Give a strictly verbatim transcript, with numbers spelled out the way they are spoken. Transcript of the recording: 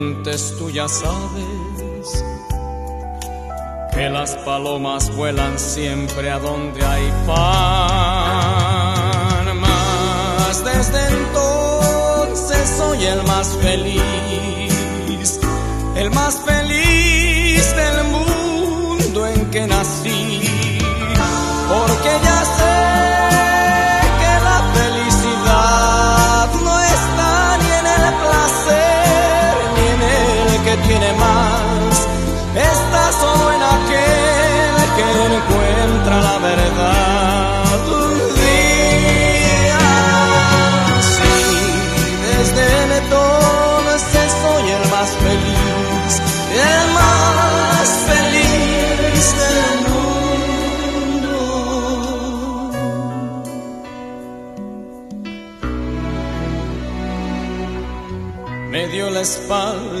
Antes tú ya sabes que las palomas vuelan siempre a donde hay pan. Mas desde entonces soy el más feliz, el más feliz del mundo en que nací, porque ya sé que la felicidad no está ni en el placer ni en el que tiene más, está solo en aquel que encuentra la verdad. Un día, sí, desde entonces soy el más feliz, el más feliz del mundo. Me dio la espalda